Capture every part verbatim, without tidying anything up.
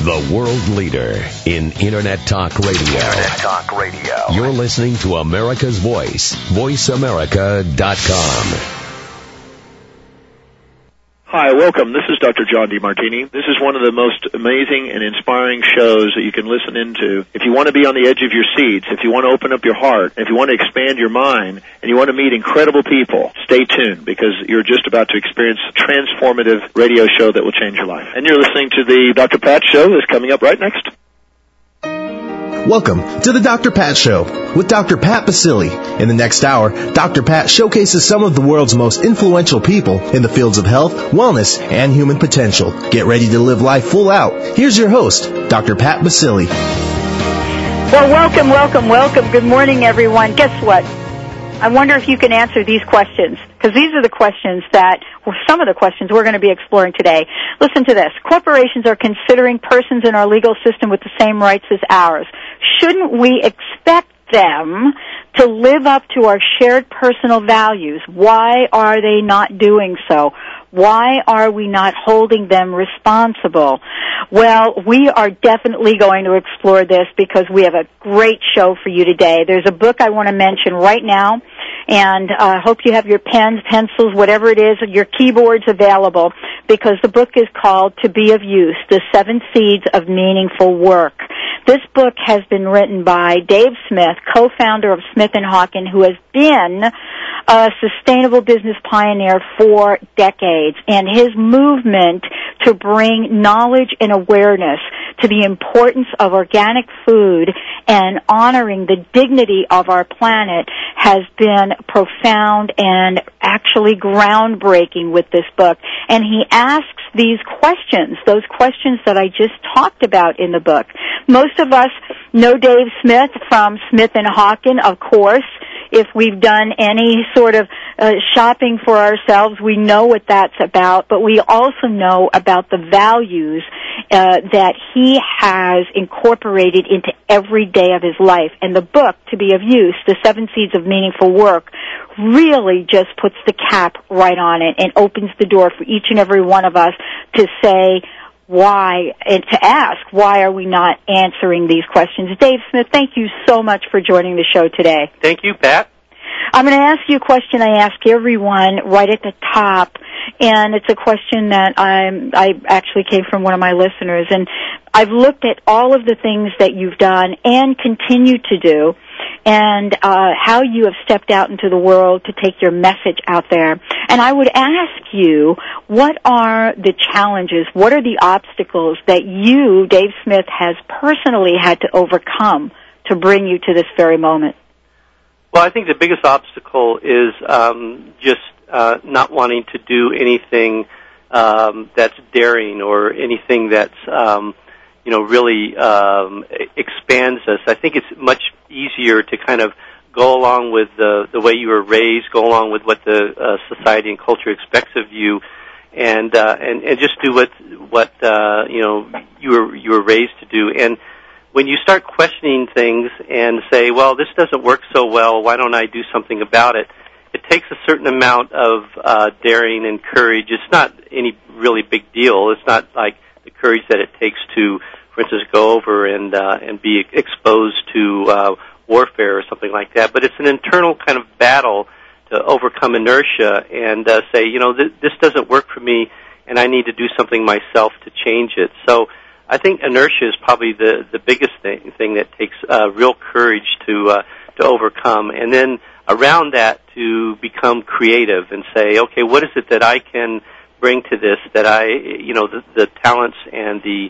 The world leader in Internet Talk Radio. Internet Talk Radio. You're listening to America's Voice, voice america dot com. Hi, welcome. This is Doctor John DeMartini. This is one of the most amazing and inspiring shows that you can listen into. If you want to be on the edge of your seats, if you want to open up your heart, if you want to expand your mind, and you want to meet incredible people, stay tuned because you're just about to experience a transformative radio show that will change your life. And you're listening to the Doctor Pat Show that's coming up right next. Welcome to the Doctor Pat Show with Doctor Pat Baccili. In the next hour, Doctor Pat showcases some of the world's most influential people in the fields of health, wellness, and human potential. Get ready to live life full out. Here's your host, Doctor Pat Baccili. Well, welcome, welcome, welcome. Good morning, everyone. Guess what? I wonder if you can answer these questions, because these are the questions that, or some of the questions we're going to be exploring today. Listen to this. Corporations are considering persons in our legal system with the same rights as ours. Shouldn't we expect them to live up to our shared personal values? Why are they not doing so? Why are we not holding them responsible? Well, we are definitely going to explore this because we have a great show for you today. There's a book I want to mention right now, and I uh, hope you have your pens, pencils, whatever it is, your keyboards available, because the book is called To Be of Use, The Seven Seeds of Meaningful Work. This book has been written by Dave Smith, co-founder of Smith and Hawken, who has been a sustainable business pioneer for decades, and his movement to bring knowledge and awareness to the importance of organic food and honoring the dignity of our planet has been profound and actually groundbreaking with this book. And he asks these questions, those questions that I just talked about in the book. Most of us know Dave Smith from Smith and Hawken, of course. If we've done any sort of uh, shopping for ourselves, we know what that's about, but we also know about the values uh, that he has incorporated into every day of his life. And the book, To Be of Use, The Seven Seeds of Meaningful Work, really just puts the cap right on it and opens the door for each and every one of us to say, why, and to ask, why are we not answering these questions? Dave Smith, thank you so much for joining the show today. Thank you, Pat. I'm going to ask you a question I ask everyone right at the top, and it's a question that I'm, I actually came from one of my listeners, and I've looked at all of the things that you've done and continue to do, and uh, how you have stepped out into the world to take your message out there. And I would ask you, what are the challenges, what are the obstacles that you, Dave Smith, has personally had to overcome to bring you to this very moment? Well, I think the biggest obstacle is um, just uh, not wanting to do anything um, that's daring or anything that's, um, you know, really um, expands us. I think it's much easier to kind of go along with the, the way you were raised, go along with what the uh, society and culture expects of you, and uh, and and just do what what uh, you know you were you were raised to do. And when you start questioning things and say, well, this doesn't work so well, why don't I do something about it? It takes a certain amount of uh, daring and courage. It's not any really big deal. It's not like the courage that it takes to, for instance, go over and uh, and be exposed to uh, warfare or something like that. But it's an internal kind of battle to overcome inertia and uh, say, you know, th- this doesn't work for me, and I need to do something myself to change it. So I think inertia is probably the, the biggest thing, thing that takes uh, real courage to uh, to overcome. And then around that, to become creative and say, okay, what is it that I can bring to this that I, you know, the, the talents and the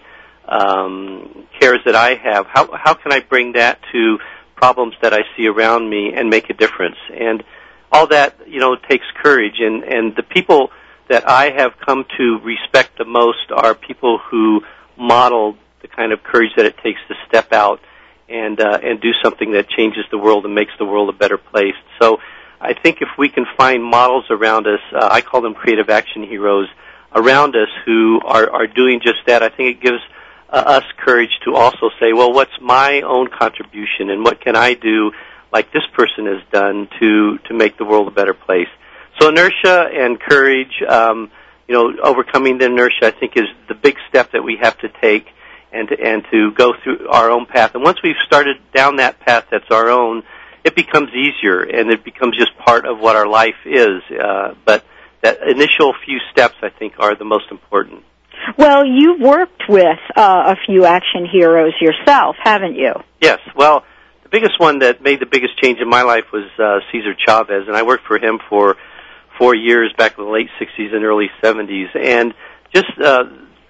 um, cares that I have, how how can I bring that to problems that I see around me and make a difference? And all that, you know, takes courage. And, and the people that I have come to respect the most are people who model the kind of courage that it takes to step out and uh, and do something that changes the world and makes the world a better place. So I think if we can find models around us, uh, I call them creative action heroes, around us who are, are doing just that, I think it gives uh, us courage to also say, well, what's my own contribution and what can I do like this person has done to, to make the world a better place? So inertia and courage, um, you know, overcoming the inertia, I think, is the big step that we have to take. And and to, and to go through our own path. And once we've started down that path that's our own, it becomes easier, and it becomes just part of what our life is. Uh, but that initial few steps, I think, are the most important. Well, you've worked with uh, a few action heroes yourself, haven't you? Yes. Well, the biggest one that made the biggest change in my life was uh, Cesar Chavez, and I worked for him for four years back in the late sixties and early seventies. And just uh,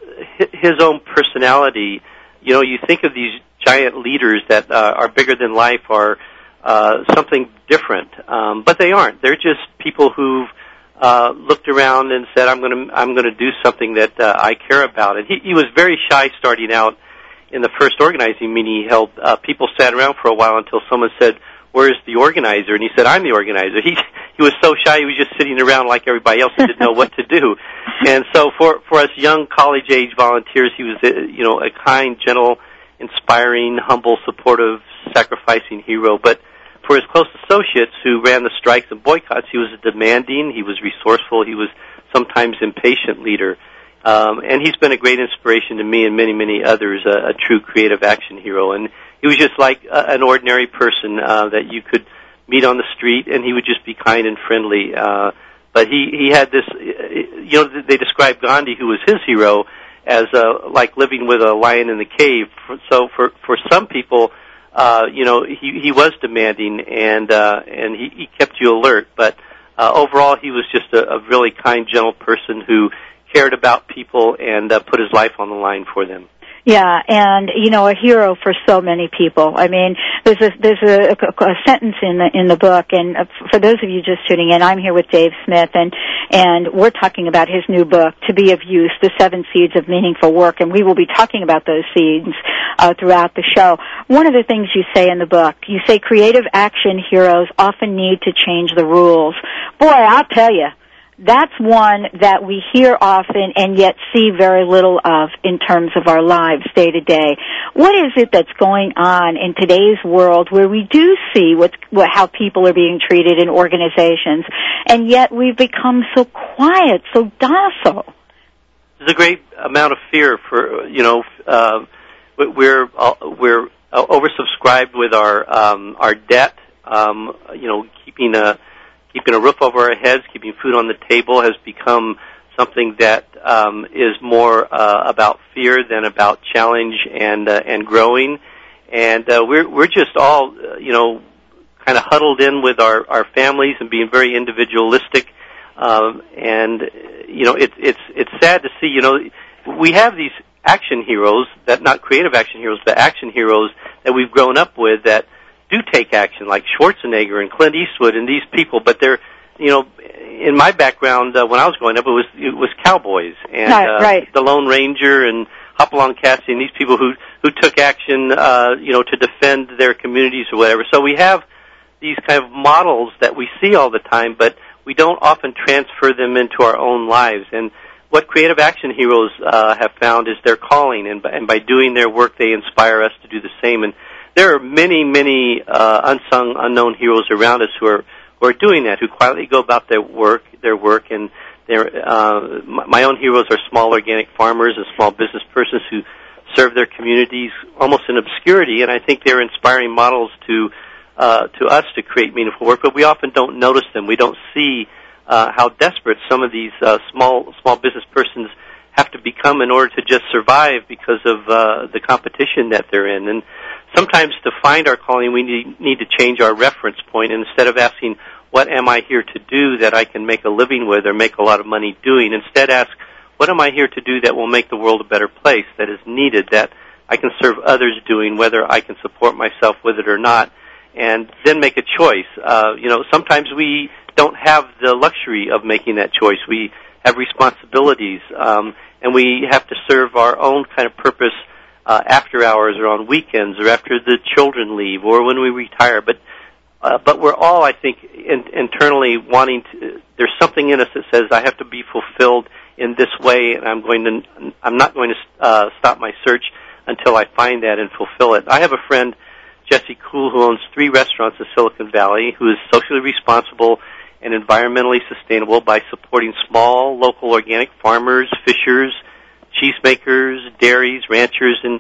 his own personality, you know, you think of these giant leaders that uh, are bigger than life, are uh, something different, um, but they aren't. They're just people who've uh, looked around and said, "I'm going to, I'm going to do something that uh, I care about." And he, he was very shy starting out. In the first organizing meeting he held, uh, people sat around for a while until someone said, "Where's the organizer?" And he said, "I'm the organizer." He he was so shy he was just sitting around like everybody else and didn't know what to do. And so for for us young college-age volunteers, he was a, you know a kind, gentle, inspiring, humble, supportive, sacrificing hero. But for his close associates who ran the strikes and boycotts, he was a demanding, he was resourceful, he was sometimes impatient leader. Um, and he's been a great inspiration to me and many, many others, a, a true creative action hero. And he was just like a, an ordinary person uh, that you could meet on the street, and he would just be kind and friendly. Uh, but he, he had this, you know, they described Gandhi, who was his hero, as uh, like living with a lion in the cave. So for, for some people, uh, you know, he, he was demanding, and uh, and he, he kept you alert. But uh, overall, he was just a, a really kind, gentle person who cared about people and uh, put his life on the line for them. Yeah, and you know, a hero for so many people. I mean, there's a there's a, a, a sentence in the in the book, and for those of you just tuning in, I'm here with Dave Smith, and and we're talking about his new book, To Be of Use: The Seven Seeds of Meaningful Work, and we will be talking about those seeds uh, throughout the show. One of the things you say in the book, you say creative action heroes often need to change the rules. Boy, I'll tell you, that's one that we hear often and yet see very little of in terms of our lives day to day. What is it that's going on in today's world where we do see what's, what, how people are being treated in organizations, and yet we've become so quiet, so docile? There's a great amount of fear for, you know, uh, we're uh, we're oversubscribed with our um, our debt. Um, you know, keeping a Keeping a roof over our heads, keeping food on the table has become something that um, is more uh, about fear than about challenge and uh, and growing. And uh, we're we're just all uh, you know kind of huddled in with our, our families and being very individualistic. Um, and you know it's it's it's sad to see. You know we have these action heroes that not creative action heroes, but action heroes that we've grown up with that do take action, like Schwarzenegger and Clint Eastwood and these people, but they're, you know, in my background uh, when I was growing up, it was it was cowboys and right, uh, right. the Lone Ranger and Hopalong Cassidy and these people who who took action, uh, you know, to defend their communities or whatever. So we have these kind of models that we see all the time, but we don't often transfer them into our own lives. And what creative action heroes uh, have found is their calling, and by, and by doing their work, they inspire us to do the same. And there are many, many uh, unsung, unknown heroes around us who are who are doing that, who quietly go about their work, their work, and their. Uh, my own heroes are small organic farmers and small business persons who serve their communities almost in obscurity, and I think they're inspiring models to uh, to us to create meaningful work. But we often don't notice them. We don't see uh, how desperate some of these uh, small small business persons have to become in order to just survive because of uh, the competition that they're in. And sometimes to find our calling, we need, need to change our reference point. And instead of asking, what am I here to do that I can make a living with or make a lot of money doing, instead ask, what am I here to do that will make the world a better place, that is needed, that I can serve others doing, whether I can support myself with it or not, and then make a choice. Uh, you know, sometimes we don't have the luxury of making that choice. We have responsibilities, um, and we have to serve our own kind of purpose uh, after hours or on weekends or after the children leave or when we retire. But uh, but we're all, I think, in, internally wanting to. There's something in us that says I have to be fulfilled in this way, and I'm going to. I'm not going to uh, stop my search until I find that and fulfill it. I have a friend, Jesse Kuhl, who owns three restaurants in Silicon Valley, who is socially responsible and environmentally sustainable by supporting small, local organic farmers, fishers, cheesemakers, dairies, ranchers, and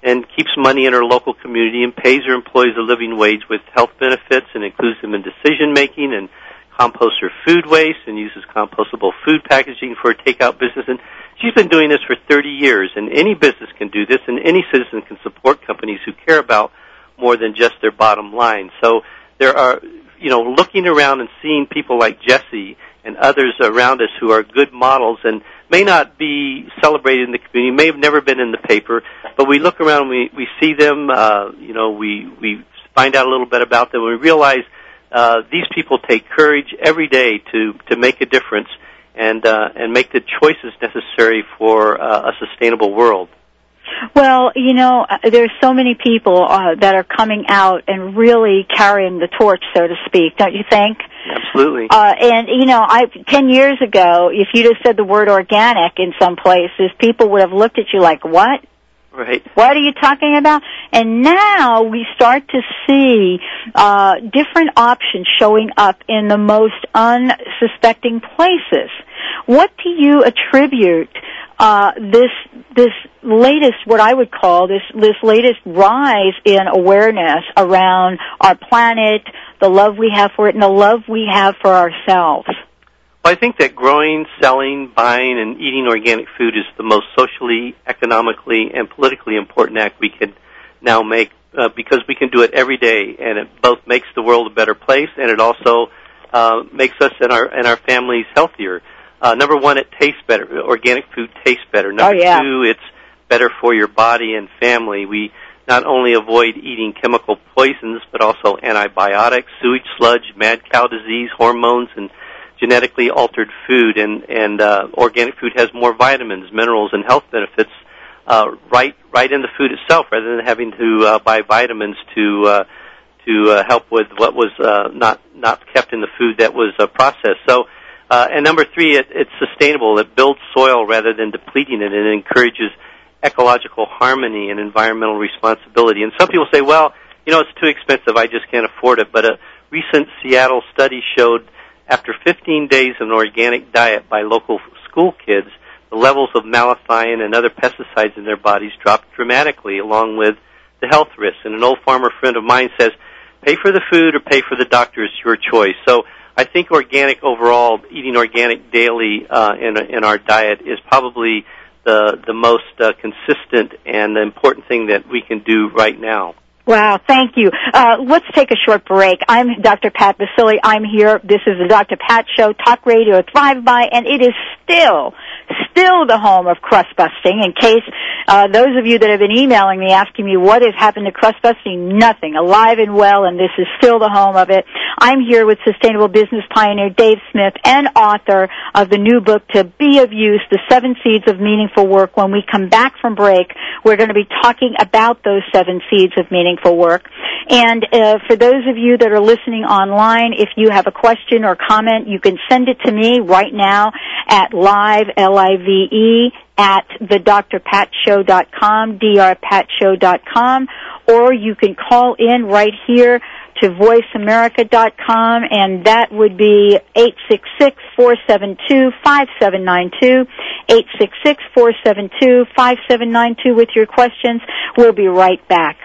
and keeps money in her local community and pays her employees a living wage with health benefits and includes them in decision-making and composts her food waste and uses compostable food packaging for her takeout business. And she's been doing this for thirty years, and any business can do this, and any citizen can support companies who care about more than just their bottom line. So there are, you know, looking around and seeing people like Jesse and others around us who are good models and may not be celebrated in the community, may have never been in the paper, but we look around and we, we see them, uh, you know, we, we find out a little bit about them, and we realize uh, these people take courage every day to, to make a difference and, uh, and make the choices necessary for uh, a sustainable world. Well, you know, there's so many people uh, that are coming out and really carrying the torch, so to speak, don't you think? Absolutely. Uh, and, you know, I ten years ago, if you'd have said the word organic in some places, people would have looked at you like, what? Right. What are you talking about? And now we start to see uh, different options showing up in the most unsuspecting places. What do you attribute uh, this this latest, what I would call this this latest rise in awareness around our planet, the love we have for it, and the love we have for ourselves? Well, I think that growing, selling, buying, and eating organic food is the most socially, economically, and politically important act we can now make uh, because we can do it every day, and it both makes the world a better place, and it also uh, makes us and our and our families healthier. Uh, number one, it tastes better. Organic food tastes better. Number oh, yeah. two, it's better for your body and family. We not only avoid eating chemical poisons, but also antibiotics, sewage sludge, mad cow disease, hormones, and genetically altered food. And, and uh, organic food has more vitamins, minerals, and health benefits uh, right right in the food itself, rather than having to uh, buy vitamins to uh, to uh, help with what was uh, not not kept in the food that was uh, processed. So. Uh, and number three, it, it's sustainable. It builds soil rather than depleting it, and it encourages ecological harmony and environmental responsibility. And some people say, well, you know, it's too expensive, I just can't afford it. But a recent Seattle study showed after fifteen days of an organic diet by local school kids, the levels of malathion and other pesticides in their bodies dropped dramatically, along with the health risks. And an old farmer friend of mine says, pay for the food or pay for the doctor, it's your choice. So I think organic overall, eating organic daily uh, in, in our diet is probably the the most uh, consistent and important thing that we can do right now. Wow, thank you. Uh, let's take a short break. I'm Doctor Pat Baccili. I'm here. This is the Doctor Pat Show, Talk Radio, Thrive By, and it is still, still the home of crust busting. In case uh, those of you that have been emailing me asking me what has happened to crust busting, nothing. Alive and well, and this is still the home of it. I'm here with sustainable business pioneer Dave Smith and author of the new book, To Be of Use, The Seven Seeds of Meaningful Work. When we come back from break, we're going to be talking about those seven seeds of meaningful work. And uh, for those of you that are listening online, if you have a question or comment, you can send it to me right now at live, L I V E, at the d r pat show dot com, d r pat show dot com, or you can call in right here to voice america dot com, and that would be eight six six, four seven two, five seven nine two, eight six six, four seven two, five seven nine two with your questions. We'll be right back.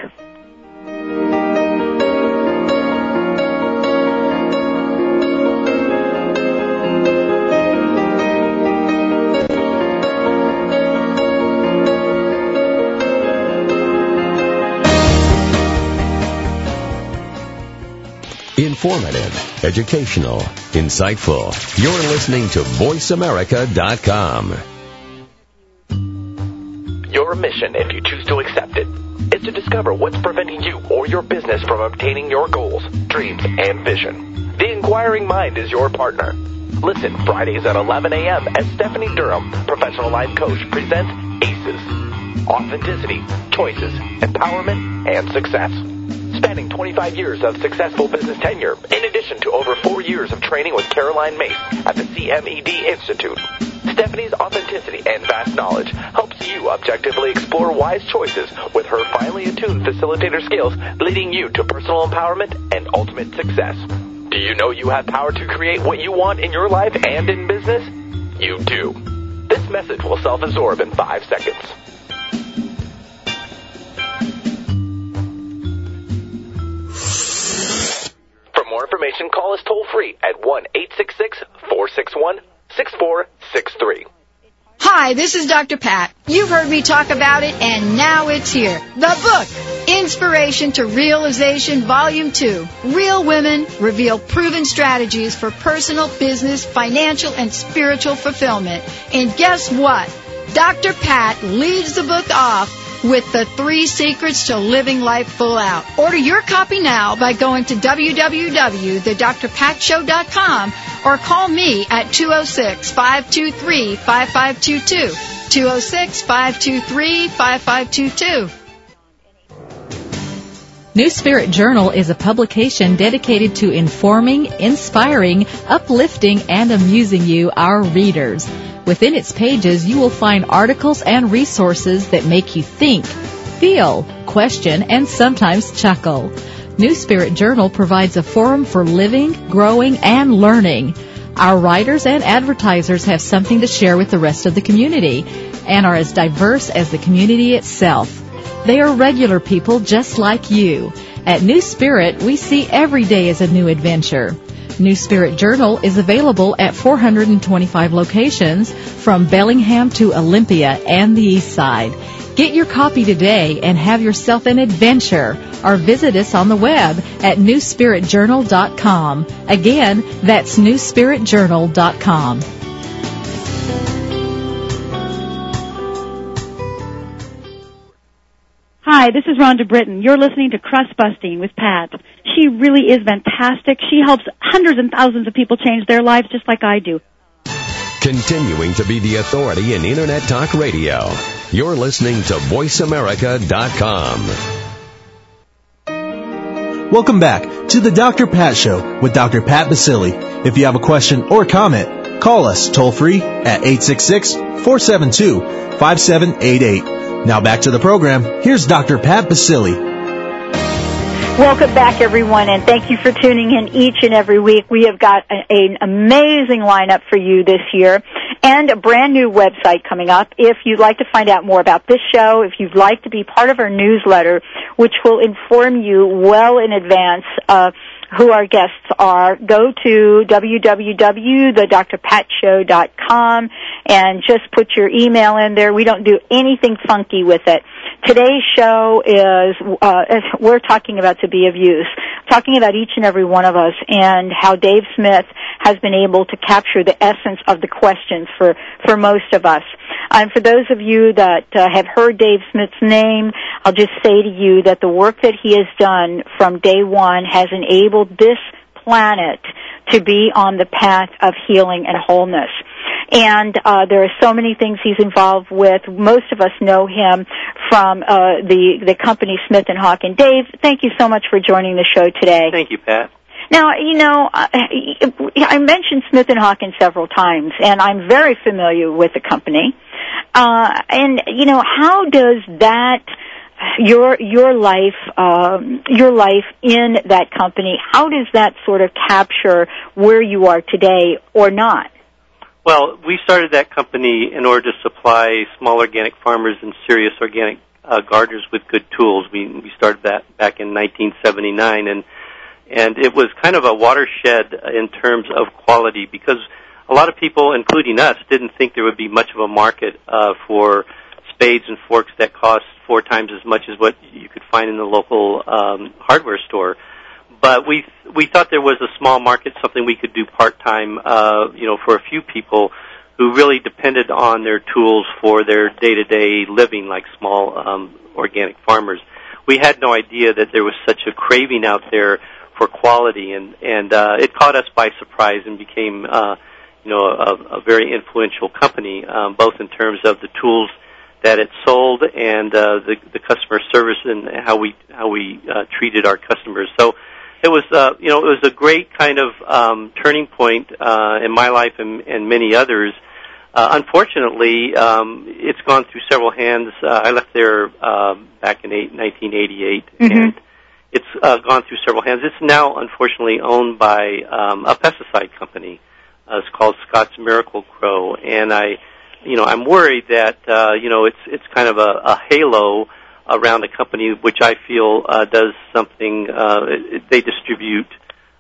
Informative, educational, insightful. You're listening to voice america dot com. Your mission, if you choose to accept it, is to discover what's preventing you or your business from obtaining your goals, dreams, and vision. The Inquiring Mind is your partner. Listen Fridays at eleven a.m. as Stephanie Durham, professional life coach, presents ACES. Authenticity, choices, empowerment, and success. Spanning twenty-five years of successful business tenure, in addition to over four years of training with Caroline Mace at the C M E D Institute. Stephanie's authenticity and vast knowledge helps you objectively explore wise choices with her finely attuned facilitator skills, leading you to personal empowerment and ultimate success. Do you know you have power to create what you want in your life and in business? You do. This message will self-absorb in five seconds. information, call us toll-free at one eight six six, four six one, six four six three. Hi, this is Doctor Pat. You've heard me talk about it, and now it's here. The book, Inspiration to Realization, Volume two. Real Women Reveal Proven Strategies for Personal, Business, Financial, and Spiritual Fulfillment. And guess what? Doctor Pat leads the book off with the three secrets to living life full out. Order your copy now by going to w w w dot the dr pat show dot com or call me at two oh six, five two three, five five two two. two oh six, five two three, five five two two. New Spirit Journal is a publication dedicated to informing, inspiring, uplifting, and amusing you, our readers. Within its pages, you will find articles and resources that make you think, feel, question, and sometimes chuckle. New Spirit Journal provides a forum for living, growing, and learning. Our writers and advertisers have something to share with the rest of the community and are as diverse as the community itself. They are regular people just like you. At New Spirit, we see every day as a new adventure. New Spirit Journal is available at four hundred twenty-five locations from Bellingham to Olympia and the East Side. Get your copy today and have yourself an adventure, or visit us on the web at new spirit journal dot com. Again, that's new spirit journal dot com. Hi, this is Rhonda Britton. You're listening to Crust Busting with Pat. She really is fantastic. She helps hundreds and thousands of people change their lives just like I do. Continuing to be the authority in Internet Talk Radio, you're listening to voice america dot com. Welcome back to the Doctor Pat Show with Doctor Pat Baccili. If you have a question or comment, call us toll-free at eight six six, four seven two, five seven eight eight. Now back to the program. Here's Doctor Pat Baccili. Welcome back, everyone, and thank you for tuning in each and every week. We have got a, an amazing lineup for you this year and a brand new website coming up. If you'd like to find out more about this show, if you'd like to be part of our newsletter, which will inform you well in advance of who our guests are, go to w w w dot the dr pat show dot com and just put your email in there. We don't do anything funky with it. Today's show is, uh, we're talking about to be of use, talking about each and every one of us and how Dave Smith has been able to capture the essence of the questions for, for most of us. And for those of you that uh, have heard Dave Smith's name, I'll just say to you that the work that he has done from day one has enabled this planet to be on the path of healing and wholeness. And uh, there are so many things he's involved with. Most of us know him from uh, the the company Smith and Hawken. Dave, thank you so much for joining the show today. Thank you, Pat. Now, you know, I mentioned Smith and Hawken several times, and I'm very familiar with the company. Uh, and, you know, how does that, your your life, um, your life in that company, how does that sort of capture where you are today or not? Well, we started that company in order to supply small organic farmers and serious organic uh, gardeners with good tools. We, we started that back in nineteen seventy-nine, and and it was kind of a watershed in terms of quality because a lot of people, including us, didn't think there would be much of a market uh, for spades and forks that cost four times as much as what you could find in the local um, hardware store. But we we thought there was a small market, something we could do part-time, uh, you know, for a few people who really depended on their tools for their day-to-day living, like small um, organic farmers. We had no idea that there was such a craving out there for quality, and and uh, it caught us by surprise and became, uh, you know, a, a very influential company, um, both in terms of the tools that it sold and uh, the, the customer service and how we how we uh, treated our customers. So it was, uh, you know, it was a great kind of um, turning point uh, in my life and, and many others. Uh, unfortunately, um, it's gone through several hands. Uh, I left there uh, back in eight, nineteen eighty-eight, mm-hmm. and it's uh, gone through several hands. It's now, unfortunately, owned by um, a pesticide company. Uh, it's called Scott's Miracle-Gro, and I, you know, I'm worried that uh, you know it's it's kind of a, a halo around a company which I feel uh, does something. Uh, it, they distribute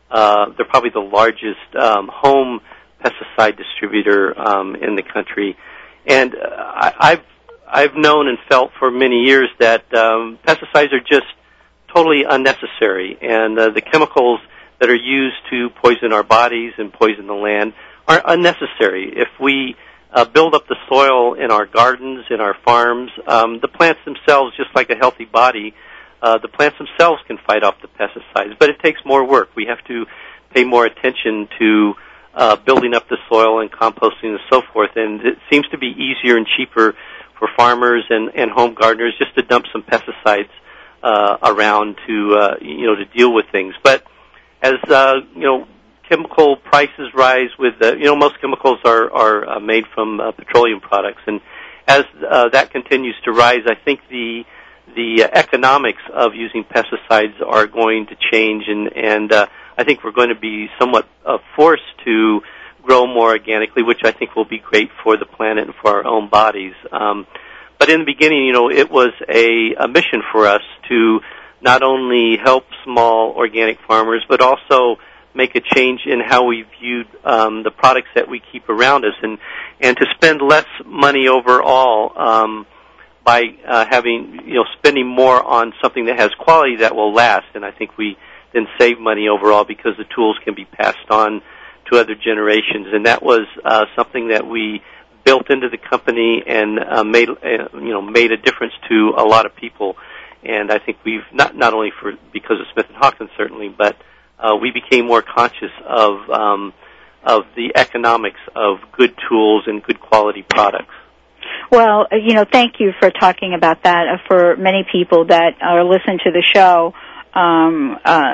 uh, they're probably the largest um, home pesticide distributor um, in the country. And uh, I, I've I've known and felt for many years that um, pesticides are just totally unnecessary, and uh, the chemicals that are used to poison our bodies and poison the land are unnecessary. If we uh, build up the soil in our gardens, in our farms, um, the plants themselves, just like a healthy body, uh, the plants themselves can fight off the pesticides, but it takes more work. We have to pay more attention to uh, building up the soil and composting and so forth, and it seems to be easier and cheaper for farmers and, and home gardeners just to dump some pesticides uh, around to uh, you know to deal with things. But as uh, you know, chemical prices rise with uh, you know most chemicals are are uh, made from uh, petroleum products, and as uh, that continues to rise, I think the the uh, economics of using pesticides are going to change, and and uh, I think we're going to be somewhat uh, forced to grow more organically, which I think will be great for the planet and for our own bodies. Um, but in the beginning, you know, it was a, a mission for us to not only help small organic farmers, but also make a change in how we viewed um, the products that we keep around us, and, and to spend less money overall um, by uh, having, you know, spending more on something that has quality that will last. And I think we then save money overall because the tools can be passed on to other generations, and that was uh, something that we built into the company and uh, made uh, you know made a difference to a lot of people. And I think we've not not only for because of Smith and Hawkins certainly, but uh, we became more conscious of um, of the economics of good tools and good quality products. Well, you know, thank you for talking about that. Uh, for many people that are listening to the show, um, uh,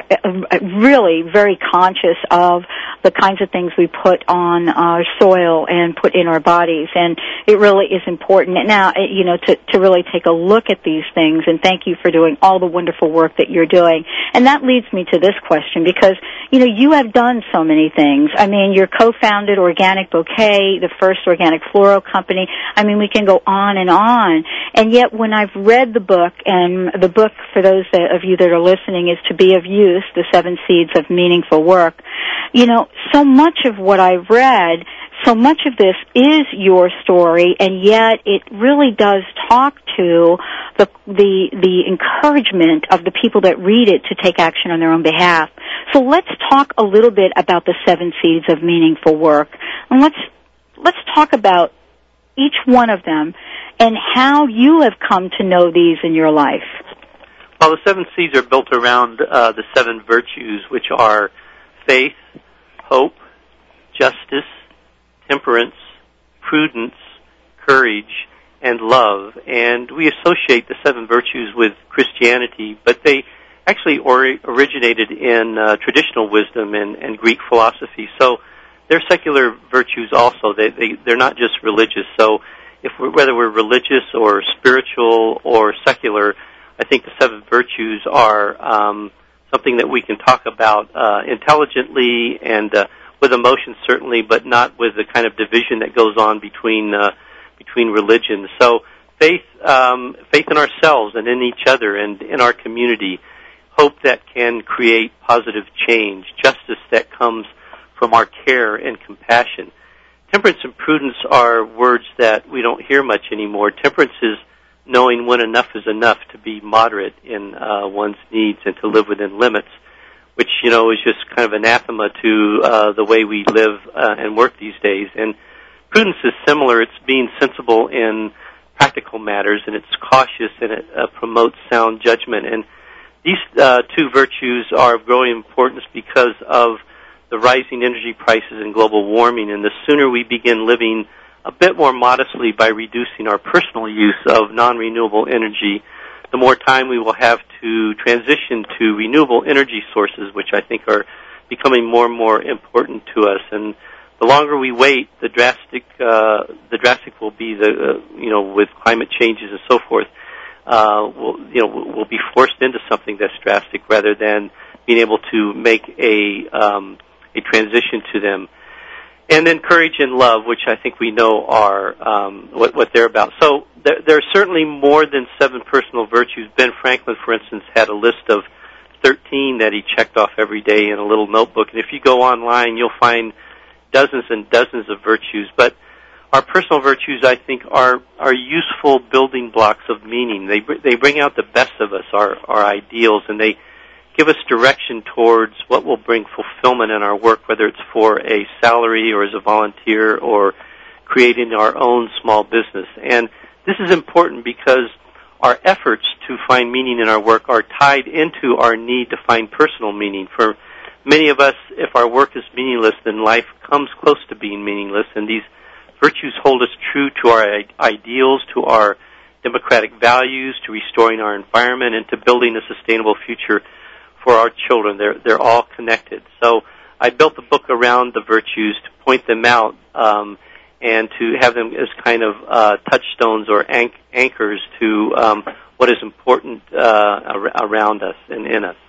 really very conscious of the kinds of things we put on our soil and put in our bodies, and it really is important now, you know, to, to really take a look at these things, and thank you for doing all the wonderful work that you're doing. And that leads me to this question, because, you know, you have done so many things. I mean, you're co-founded Organic Bouquet, the first organic floral company. I mean, we can go on and on. And yet when I've read the book, and the book, for those that, of you that are listening, is To Be of Use, The Seven Seeds of Meaningful Work, you know, so much of what I've read, so much of this is your story, and yet it really does talk to the the the encouragement of the people that read it to take action on their own behalf. So let's talk a little bit about the seven seeds of meaningful work, and let's let's talk about each one of them and how you have come to know these in your life. Well, the seven seeds are built around uh, the seven virtues, which are faith, hope, justice, temperance, prudence, courage, and love. And we associate the seven virtues with Christianity, but they actually or- originated in uh, traditional wisdom and, and Greek philosophy. So they're secular virtues also. They, they, they're not just religious. So if we're, whether we're religious or spiritual or secular, I think the seven virtues are um, something that we can talk about uh, intelligently and uh, with emotion certainly, but not with the kind of division that goes on between uh, between religions. So faith, um, faith in ourselves and in each other and in our community, hope that can create positive change, justice that comes from our care and compassion. Temperance and prudence are words that we don't hear much anymore. Temperance is knowing when enough is enough, to be moderate in uh, one's needs and to live within limits, which, you know, is just kind of anathema to uh, the way we live uh, and work these days. And prudence is similar. It's being sensible in practical matters, and it's cautious, and it uh, promotes sound judgment. And these uh, two virtues are of growing importance because of the rising energy prices and global warming. And the sooner we begin living a bit more modestly by reducing our personal use of non-renewable energy, the more time we will have to transition to renewable energy sources, which I think are becoming more and more important to us. And the longer we wait, the drastic uh, the drastic will be the uh, you know with climate changes and so forth. Uh, we'll, you know we'll be forced into something that's drastic rather than being able to make a um, a transition to them. And then courage and love, which I think we know are um, what, what they're about. So there, there are certainly more than seven personal virtues. Ben Franklin, for instance, had a list of thirteen that he checked off every day in a little notebook. And if you go online, you'll find dozens and dozens of virtues. But our personal virtues, I think, are are useful building blocks of meaning. They they bring out the best of us, our our ideals, and they give us direction towards what will bring fulfillment in our work, whether it's for a salary or as a volunteer or creating our own small business. And this is important because our efforts to find meaning in our work are tied into our need to find personal meaning. For many of us, if our work is meaningless, then life comes close to being meaningless, and these virtues hold us true to our ideals, to our democratic values, to restoring our environment, and to building a sustainable future for our children. They're, they're all connected. So I built the book around the virtues to point them out um, and to have them as kind of uh, touchstones or anch- anchors to um, what is important uh, ar- around us and in us.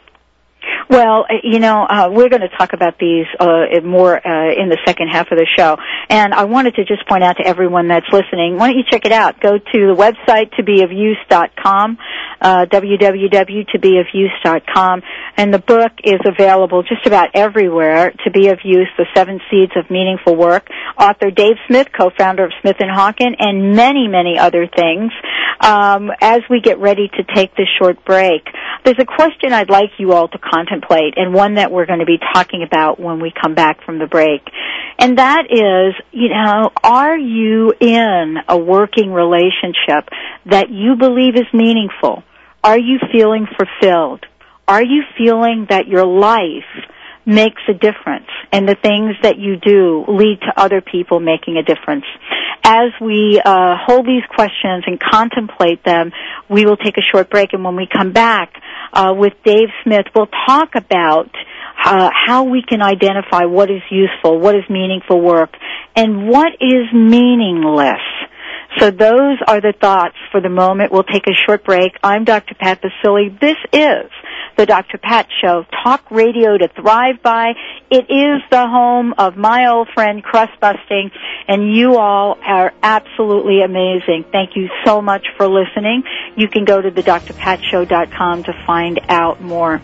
Well, you know, uh, we're going to talk about these uh, more uh, in the second half of the show. And I wanted to just point out to everyone that's listening, why don't you check it out? Go to the website, to be of use dot com, uh, w w w dot to be of use dot com. And the book is available just about everywhere. To Be of Use, The Seven Seeds of Meaningful Work. Author Dave Smith, co-founder of Smith and Hawken, and many, many other things. Um, as we get ready to take this short break, there's a question I'd like you all to contemplate, and one that we're going to be talking about when we come back from the break. And that is, you know, are you in a working relationship that you believe is meaningful? Are you feeling fulfilled? Are you feeling that your life makes a difference and the things that you do lead to other people making a difference? As we uh, hold these questions and contemplate them, we will take a short break, and when we come back uh, with Dave Smith, we'll talk about uh, how we can identify what is useful, what is meaningful work, and what is meaningless. So those are the thoughts for the moment. We'll take a short break. I'm Doctor Pat Baccili. This is the Doctor Pat Show, talk radio to thrive by. It is the home of my old friend Crust Busting, and you all are absolutely amazing. Thank you so much for listening. You can go to the dr pat show dot com to find out more.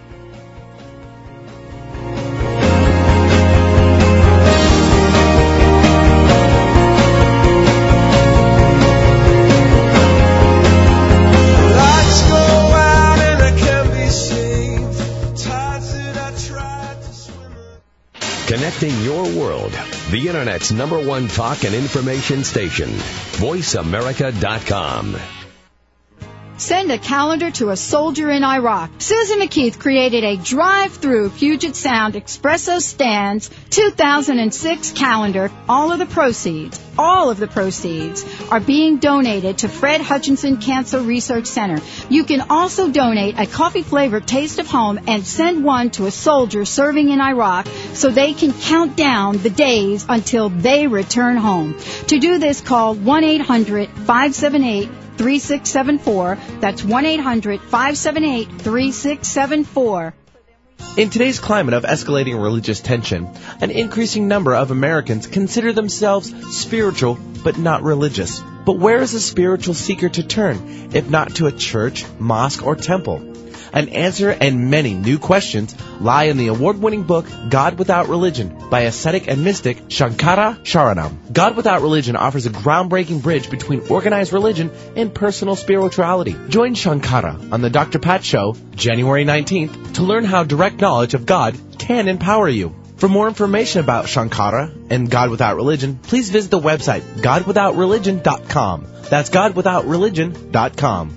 Connecting your world. The Internet's number one talk and information station. voice america dot com. Send a calendar to a soldier in Iraq. Susan McKeith created a drive-through Puget Sound Espresso Stands two thousand six calendar. All of the proceeds, all of the proceeds are being donated to Fred Hutchinson Cancer Research Center. You can also donate a coffee-flavored taste of home and send one to a soldier serving in Iraq so they can count down the days until they return home. To do this, call one eight hundred five seven eight three six seven four. That's one eight hundred five seven eight three six seven four. In today's climate of escalating religious tension, an increasing number of Americans consider themselves spiritual but not religious. But where is a spiritual seeker to turn, if not to a church, mosque, or temple? An answer and many new questions lie in the award-winning book God Without Religion by ascetic and mystic Shankara Sharanam. God Without Religion offers a groundbreaking bridge between organized religion and personal spirituality. Join Shankara on the Doctor Pat Show, January nineteenth, to learn how direct knowledge of God can empower you. For more information about Shankara and God Without Religion, please visit the website god without religion dot com. That's god without religion dot com.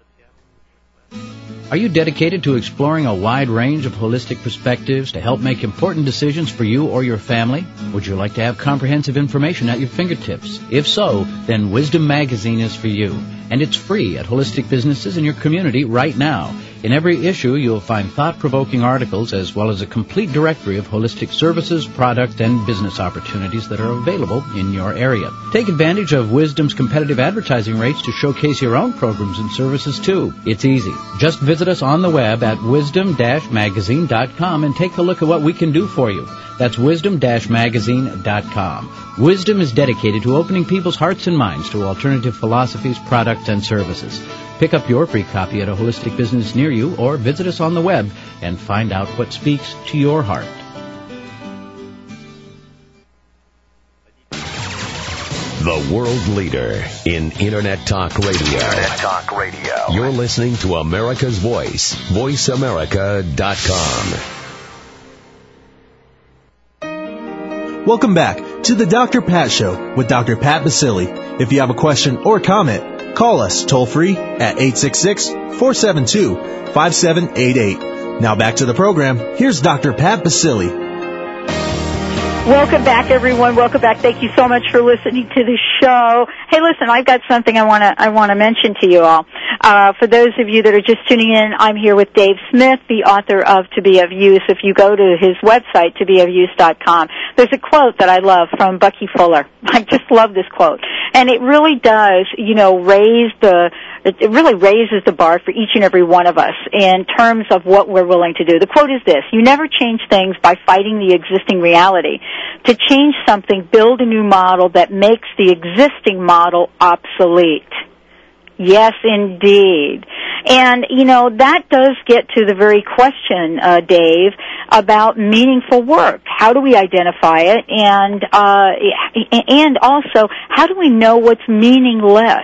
Are you dedicated to exploring a wide range of holistic perspectives to help make important decisions for you or your family? Would you like to have comprehensive information at your fingertips? If so, then Wisdom Magazine is for you, and it's free at holistic businesses in your community right now. In every issue, you'll find thought-provoking articles as well as a complete directory of holistic services, product, and business opportunities that are available in your area. Take advantage of Wisdom's competitive advertising rates to showcase your own programs and services, too. It's easy. Just visit us on the web at wisdom dash magazine dot com and take a look at what we can do for you. That's wisdom dash magazine dot com. Wisdom is dedicated to opening people's hearts and minds to alternative philosophies, products, and services. Pick up your free copy at a holistic business near you or visit us on the web and find out what speaks to your heart. The world leader in Internet Talk Radio. Internet Talk Radio. You're listening to America's Voice, voice america dot com. Welcome back to the Doctor Pat Show with Doctor Pat Baccili. If you have a question or comment, call us toll-free at eight six six, four seven two, five seven eight eight. Now back to the program. Here's Doctor Pat Baccili. Welcome back, everyone. Welcome back. Thank you so much for listening to the show. Hey, listen, I've got something I want to I want to mention to you all. Uh, for those of you that are just tuning in, I'm here with Dave Smith, the author of To Be of Use. If you go to his website, to be of use dot com, there's a quote that I love from Bucky Fuller. I just love this quote. And it really does, you know, raise the, it really raises the bar for each and every one of us in terms of what we're willing to do. The quote is this: you never change things by fighting the existing reality. To change something, build a new model that makes the existing model obsolete. Yes, indeed. And, you know, that does get to the very question, uh, Dave, about meaningful work. How do we identify it? And, uh, and also, how do we know what's meaningless?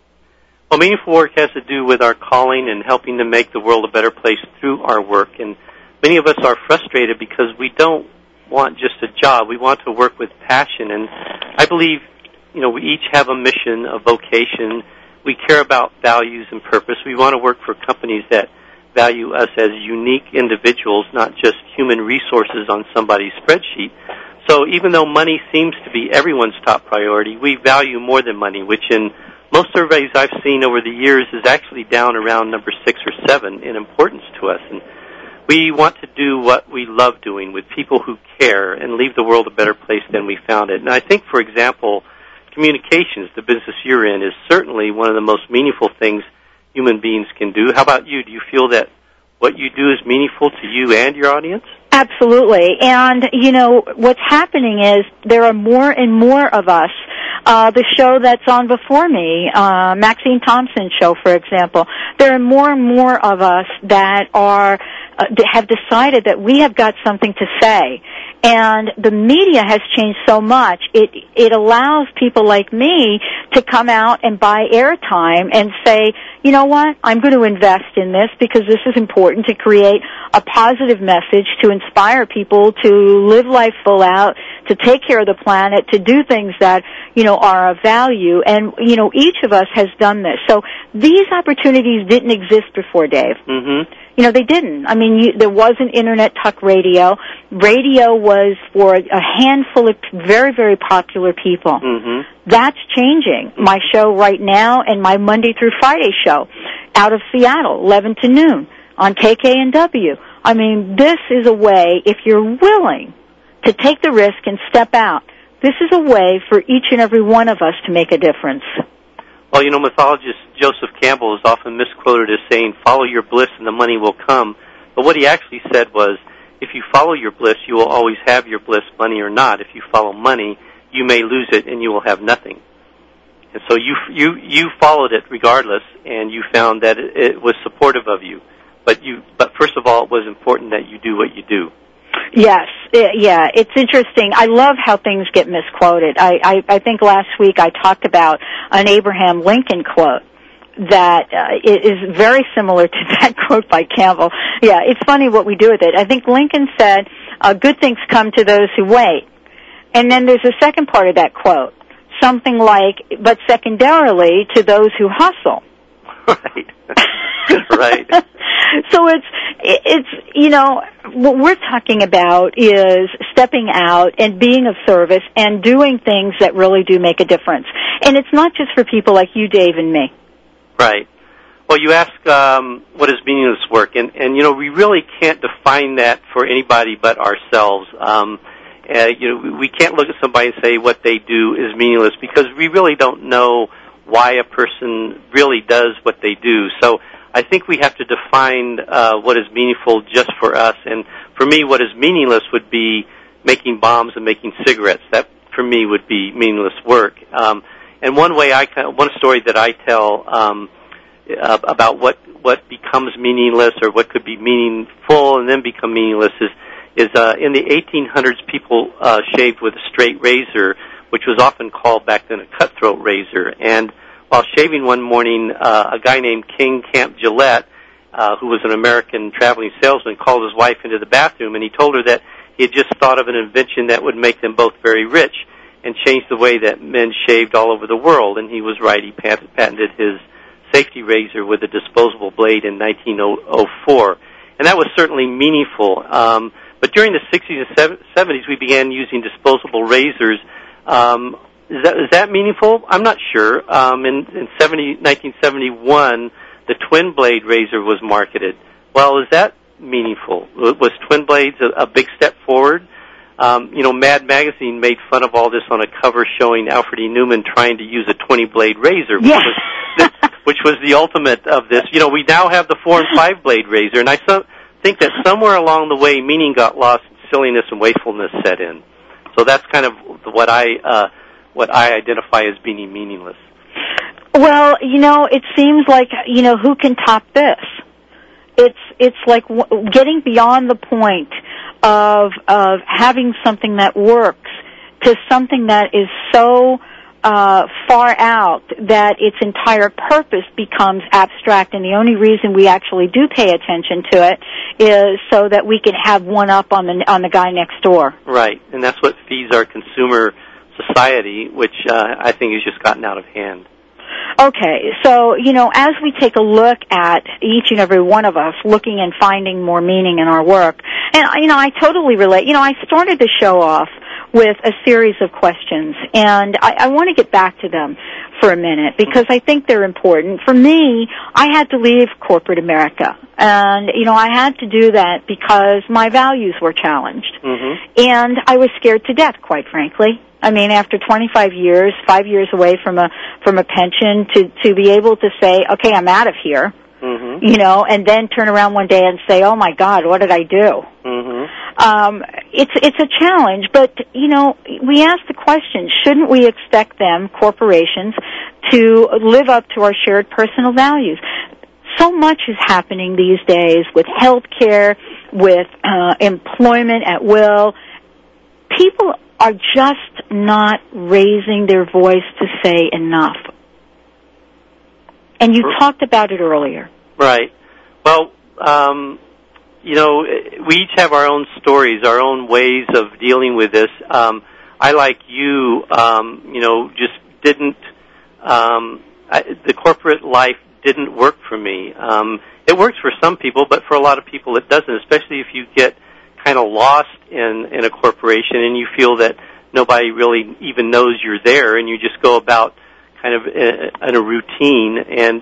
Well, meaningful work has to do with our calling and helping to make the world a better place through our work. And many of us are frustrated because we don't want just a job. We want to work with passion. And I believe, you know, we each have a mission, a vocation. We care about values and purpose. We want to work for companies that value us as unique individuals, not just human resources on somebody's spreadsheet. So even though money seems to be everyone's top priority, we value more than money, which in most surveys I've seen over the years is actually down around number six or seven in importance to us. And we want to do what we love doing with people who care and leave the world a better place than we found it. And I think, for example, communications, the business you're in, is certainly one of the most meaningful things human beings can do. How about you? Do you feel that what you do is meaningful to you and your audience? Absolutely. And, you know, what's happening is there are more and more of us. Uh, the show that's on before me, uh, Maxine Thompson's show, for example, there are more and more of us that are, uh, have decided that we have got something to say. And the media has changed so much, it it allows people like me to come out and buy airtime and say, you know what, I'm going to invest in this because this is important to create a positive message, to inspire people to live life full out, to take care of the planet, to do things that, you know, are of value. And, you know, each of us has done this. So these opportunities didn't exist before, Dave. Mm-hmm. You know, they didn't. I mean, you, there wasn't Internet Talk Radio. Radio was for a handful of very, very popular people. Mm-hmm. That's changing. My show right now and my Monday through Friday show out of Seattle, eleven to noon on K K N W. I mean, this is a way, if you're willing to take the risk and step out, this is a way for each and every one of us to make a difference. Well, you know, mythologist Joseph Campbell is often misquoted as saying, follow your bliss and the money will come. But what he actually said was, if you follow your bliss, you will always have your bliss, money or not. If you follow money, you may lose it and you will have nothing. And so you you you followed it regardless, and you found that it, it was supportive of you. But you but first of all, it was important that you do what you do. Yes, yeah, it's interesting. I love how things get misquoted. I, I, I think last week I talked about an Abraham Lincoln quote that uh, is very similar to that quote by Campbell. Yeah, it's funny what we do with it. I think Lincoln said, uh, good things come to those who wait. And then there's a second part of that quote, something like, but secondarily to those who hustle. Right. Right. So it's, it's, you know, what we're talking about is stepping out and being of service and doing things that really do make a difference. And it's not just for people like you, Dave, and me. Right. Well, you ask um, what is meaningless work, and, and, you know, we really can't define that for anybody but ourselves. Um, uh, you know, we can't look at somebody and say what they do is meaningless because we really don't know why a person really does what they do. So I think we have to define uh, what is meaningful just for us. And for me, what is meaningless would be making bombs and making cigarettes. That, for me, would be meaningless work. Um, and one way I, one story that I tell um, uh, about what what becomes meaningless or what could be meaningful and then become meaningless is is uh, in the eighteen hundreds, people uh, shaved with a straight razor, which was often called back then a cutthroat razor. And while shaving one morning, uh, a guy named King Camp Gillette, uh, who was an American traveling salesman, called his wife into the bathroom, and he told her that he had just thought of an invention that would make them both very rich and change the way that men shaved all over the world. And he was right. He patented his safety razor with a disposable blade in nineteen oh four. And that was certainly meaningful. Um, but during the sixties and seventies, we began using disposable razors. Um, is that, is that meaningful? I'm not sure. Um, in in nineteen seventy-one, the twin blade razor was marketed. Well, is that meaningful? Was twin blades a, a big step forward? Um, you know, Mad Magazine made fun of all this on a cover showing Alfred E. Newman trying to use a twenty-blade razor, which, yeah. was the, which was the ultimate of this. You know, we now have the four- and five-blade razor, and I so, think that somewhere along the way, meaning got lost, and silliness and wastefulness set in. So that's kind of what I uh, what I identify as being meaningless. Well, you know, it seems like, you know, who can top this? It's it's like w- getting beyond the point of of having something that works to something that is so uh, far out that its entire purpose becomes abstract, and the only reason we actually do pay attention to it is so that we can have one up on the on the guy next door. Right, and that's what feeds our consumer society, which uh, I think has just gotten out of hand. Okay, so, you know, as we take a look at each and every one of us looking and finding more meaning in our work, and, you know, I totally relate. You know, I started the show off with a series of questions, and I, I want to get back to them for a minute because I think they're important. For me, I had to leave corporate America, and, you know, I had to do that because my values were challenged, mm-hmm. and I was scared to death, quite frankly. I mean, after twenty-five years, five years away from a from a pension, to to be able to say, okay, I'm out of here, mm-hmm. you know, and then turn around one day and say, oh my God, what did I do? Mm-hmm. Um, it's it's a challenge, but you know, we ask the question: shouldn't we expect them, corporations, to live up to our shared personal values? So much is happening these days with health care, with uh, employment at will. People are just not raising their voice to say enough. And you talked about it earlier. Right. Well, um, you know, we each have our own stories, our own ways of dealing with this. Um, I, like you, um, you know, just didn't, um, I, the corporate life didn't work for me. Um, it works for some people, but for a lot of people it doesn't, especially if you get kind of lost in, in a corporation and you feel that nobody really even knows you're there and you just go about kind of in a routine. And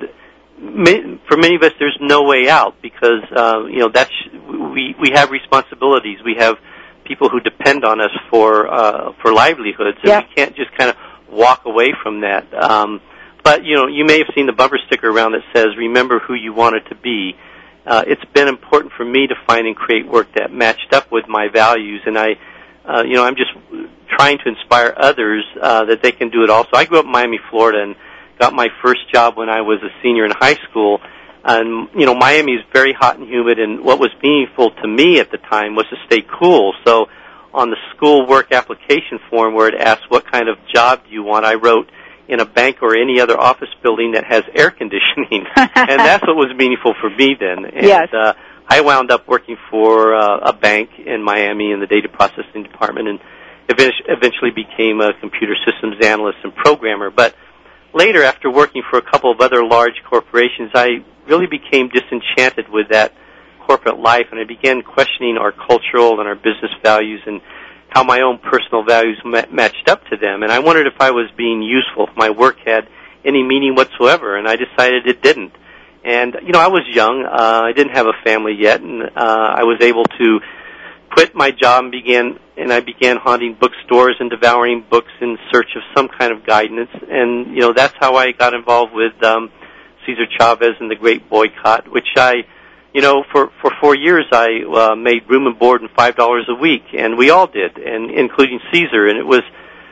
for many of us, there's no way out because, uh, you know, that's, we, we have responsibilities. We have people who depend on us for, uh, for livelihoods, and yep. we can't just kind of walk away from that. Um, but, you know, you may have seen the bumper sticker around that says, remember who you wanted to be. Uh, it's been important for me to find and create work that matched up with my values, and I, uh, you know, I'm just trying to inspire others uh, that they can do it also. I grew up in Miami, Florida, and got my first job when I was a senior in high school. And, you know, Miami is very hot and humid, and what was meaningful to me at the time was to stay cool. So on the school work application form where it asked what kind of job do you want, I wrote in a bank or any other office building that has air conditioning. And that's what was meaningful for me then. And, yes. uh, I wound up working for uh, a bank in Miami in the data processing department and eventually became a computer systems analyst and programmer. But later, after working for a couple of other large corporations, I really became disenchanted with that corporate life, and I began questioning our cultural and our business values and how my own personal values ma- matched up to them. And I wondered if I was being useful, if my work had any meaning whatsoever, and I decided it didn't. And, you know, I was young. Uh, I didn't have a family yet, and uh, I was able to quit my job and began, and I began haunting bookstores and devouring books in search of some kind of guidance. And, you know, that's how I got involved with um, Cesar Chavez and the Great Boycott, which I, you know, for, for four years I uh, made room and board and five dollars a week, and we all did, and including Caesar, and it was,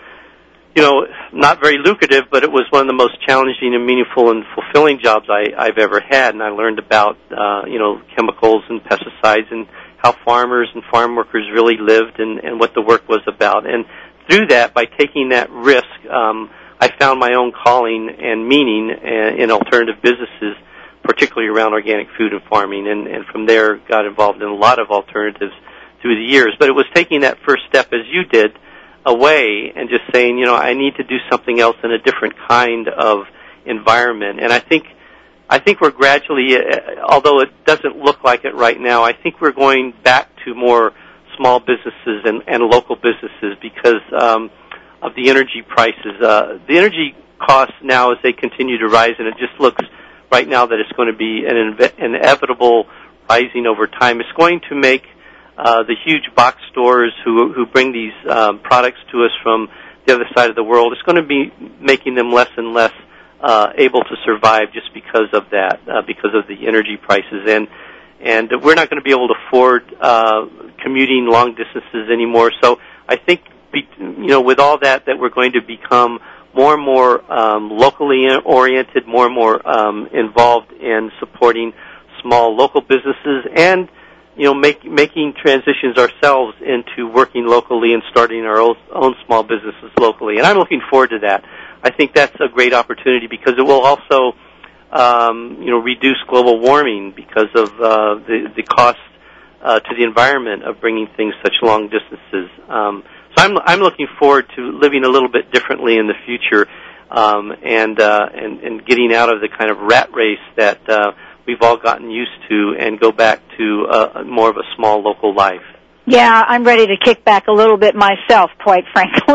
you know, not very lucrative, but it was one of the most challenging and meaningful and fulfilling jobs I, I've ever had, and I learned about, uh, you know, chemicals and pesticides and how farmers and farm workers really lived and, and what the work was about. And through that, by taking that risk, um, I found my own calling and meaning in alternative businesses, particularly around organic food and farming, and, and from there got involved in a lot of alternatives through the years. But it was taking that first step, as you did, away and just saying, you know, I need to do something else in a different kind of environment. And I think I think we're gradually, although it doesn't look like it right now, I think we're going back to more small businesses and, and local businesses because um, of the energy prices. Uh, the energy costs now, as they continue to rise, and it just looks right now that it's going to be an inve- inevitable rising over time. It's going to make uh, the huge box stores who who bring these um, products to us from the other side of the world, it's going to be making them less and less uh, able to survive just because of that, uh, because of the energy prices. And and we're not going to be able to afford uh, commuting long distances anymore. So I think, be, you know, with all that, that we're going to become more and more um, locally oriented, more and more um, involved in supporting small local businesses, and you know, make, making transitions ourselves into working locally and starting our own, own small businesses locally. And I'm looking forward to that. I think that's a great opportunity because it will also, um, you know, reduce global warming because of uh, the the cost uh, to the environment of bringing things such long distances. Um, So I'm I'm looking forward to living a little bit differently in the future, um, and, uh, and and getting out of the kind of rat race that uh, we've all gotten used to, and go back to uh, more of a small local life. Yeah, I'm ready to kick back a little bit myself, quite frankly.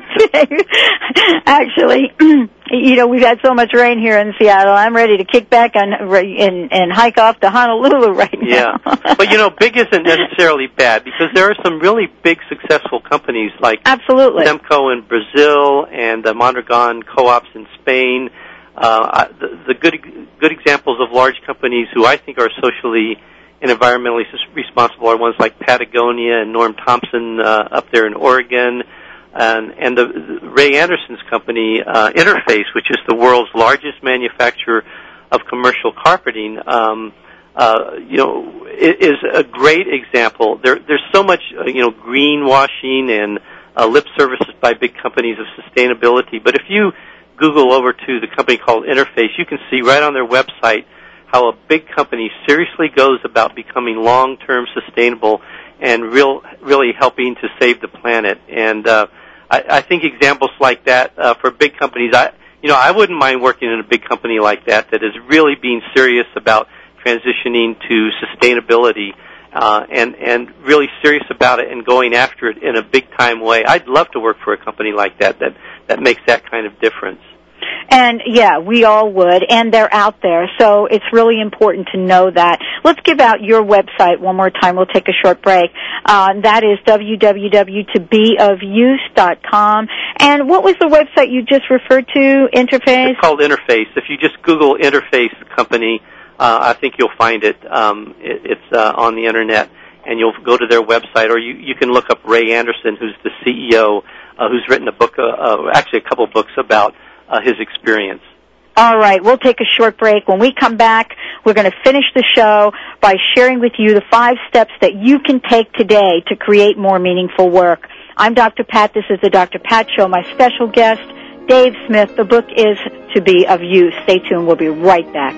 Actually, you know, we've had so much rain here in Seattle. I'm ready to kick back and and, and hike off to Honolulu right now. Yeah, but you know, big isn't necessarily bad because there are some really big, successful companies like Absolutely. Semco in Brazil and uh, Mondragon Co-ops in Spain. Uh, the, the good good examples of large companies who I think are socially and environmentally responsible are ones like Patagonia and Norm Thompson uh, up there in Oregon, and, and the, the Ray Anderson's company, uh, Interface, which is the world's largest manufacturer of commercial carpeting, um, uh, you know, is a great example. There, there's so much, uh, you know, greenwashing and uh, lip services by big companies of sustainability, but if you Google over to the company called Interface, you can see right on their website how a big company seriously goes about becoming long-term sustainable and real, really helping to save the planet. And uh, I, I think examples like that uh, for big companies, I, you know, I wouldn't mind working in a big company like that that is really being serious about transitioning to sustainability uh, and and really serious about it and going after it in a big-time way. I'd love to work for a company like that that that makes that kind of difference. And, yeah, we all would, and they're out there, so it's really important to know that. Let's give out your website one more time. We'll take a short break. Uh, that is w w w dot to be of use dot com. And what was the website you just referred to, Interface? It's called Interface. If you just Google Interface Company, uh, I think you'll find it. Um, it it's uh, on the Internet, and you'll go to their website, or you, you can look up Ray Anderson, who's the C E O, uh, who's written a book, uh, uh, actually a couple books about Uh, his experience. All right, we'll take a short break. When we come back, we're going to finish the show by sharing with you the five steps that you can take today to create more meaningful work. I'm Doctor Pat. This is the Doctor Pat Show. My special guest, Dave Smith. The book is To Be of Use. Stay tuned. We'll be right back.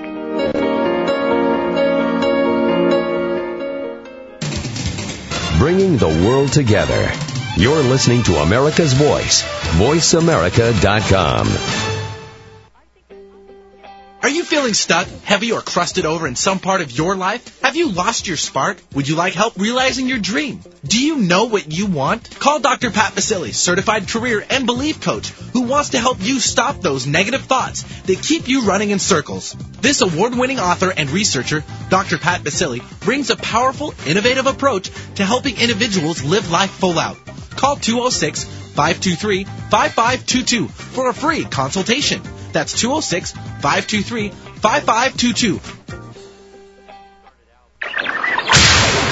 Bringing the world together. You're listening to America's Voice, voice america dot com. Are you feeling stuck, heavy, or crusted over in some part of your life? Have you lost your spark? Would you like help realizing your dream? Do you know what you want? Call Doctor Pat Baccili, certified career and belief coach, who wants to help you stop those negative thoughts that keep you running in circles. This award-winning author and researcher, Doctor Pat Baccili, brings a powerful, innovative approach to helping individuals live life full out. Call two oh six, five two three, five five two two for a free consultation. That's two oh six, five two three, five five two two.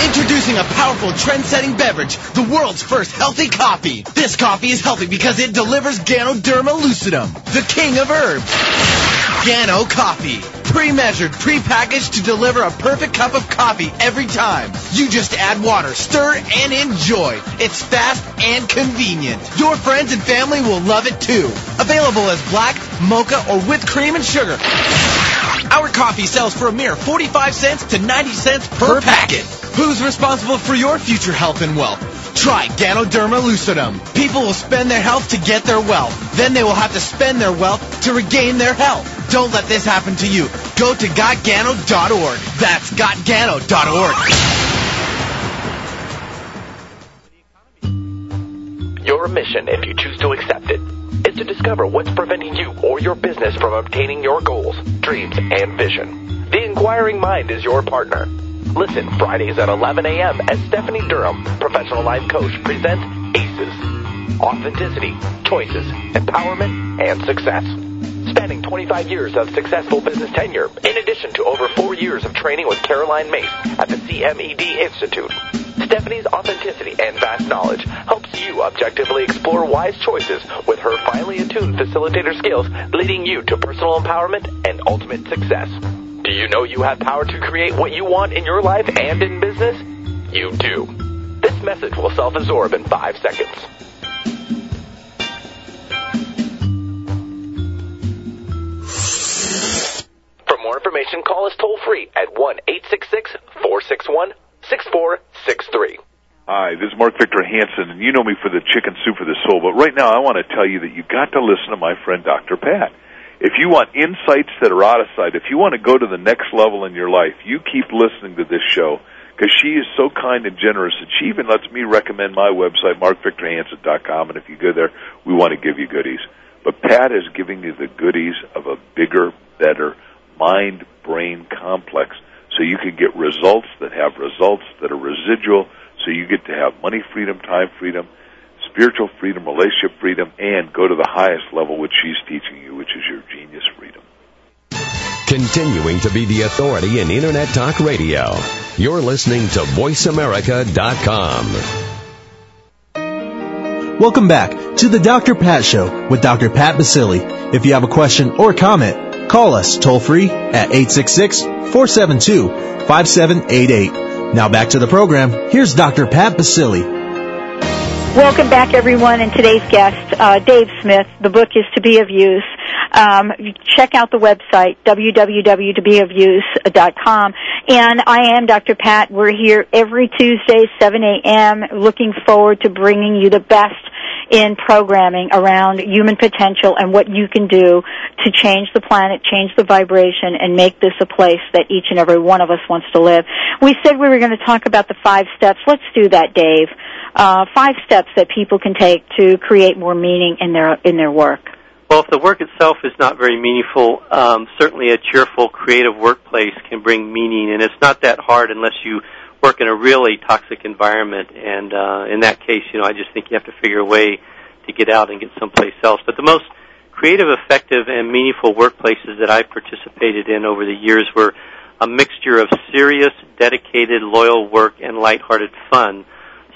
Introducing a powerful trend-setting beverage, the world's first healthy coffee. This coffee is healthy because it delivers Ganoderma lucidum, the king of herbs. Gano Coffee. Pre-measured, pre-packaged to deliver a perfect cup of coffee every time. You just add water, stir, and enjoy. It's fast and convenient. Your friends and family will love it too. Available as black, mocha, or whipped cream and sugar. Our coffee sells for a mere forty-five cents to ninety cents per packet. Who's responsible for your future health and wealth? Try Ganoderma lucidum. People will spend their health to get their wealth. Then they will have to spend their wealth to regain their health. Don't let this happen to you. Go to got gano dot org. That's got gano dot org. Your mission, if you choose to accept it, is to discover what's preventing you or your business from obtaining your goals, dreams, and vision. The Inquiring Mind is your partner. Listen Fridays at eleven a.m. as Stephanie Durham, professional life coach, presents ACES. Authenticity, choices, empowerment, and success. Spanning twenty-five years of successful business tenure, in addition to over four years of training with Caroline Mace at the C M E D Institute. Stephanie's authenticity and vast knowledge helps you objectively explore wise choices with her finely attuned facilitator skills, leading you to personal empowerment and ultimate success. Do you know you have power to create what you want in your life and in business? You do. This message will self-absorb in five seconds. For more information, call us toll-free at one eight six six, four six one, six four six three. Hi, this is Mark Victor Hansen, and you know me for the chicken soup for the soul, but right now I want to tell you that you've got to listen to my friend Doctor Pat. If you want insights that are out of sight, if you want to go to the next level in your life, you keep listening to this show, because she is so kind and generous, and she even lets me recommend my website, mark victor hansen dot com, and if you go there, we want to give you goodies. But Pat is giving you the goodies of a bigger, better mind-brain complex, so you can get results that have results that are residual, so you get to have money freedom, time freedom, spiritual freedom, relationship freedom, and go to the highest level, which she's teaching you, which is your genius freedom. Continuing to be the authority in Internet Talk Radio, you're listening to voice america dot com. Welcome back to the Doctor Pat Show with Doctor Pat Baccili. If you have a question or comment, call us toll-free at eight six six, four seven two, five seven eight eight. Now back to the program. Here's Doctor Pat Baccili. Welcome back, everyone, and today's guest, uh, Dave Smith. The book is To Be of Use. Um, check out the website, w w w dot to be of use dot com. And I am Doctor Pat. We're here every Tuesday, seven a.m., looking forward to bringing you the best in programming around human potential and what you can do to change the planet, change the vibration, and make this a place that each and every one of us wants to live. We said we were going to talk about the five steps. Let's do that, Dave. Uh, five steps that people can take to create more meaning in their in their work. Well, if the work itself is not very meaningful, um, certainly a cheerful, creative workplace can bring meaning, and it's not that hard unless you work in a really toxic environment. And uh, in that case, you know, I just think you have to figure a way to get out and get someplace else. But the most creative, effective, and meaningful workplaces that I participated in over the years were a mixture of serious, dedicated, loyal work and lighthearted fun.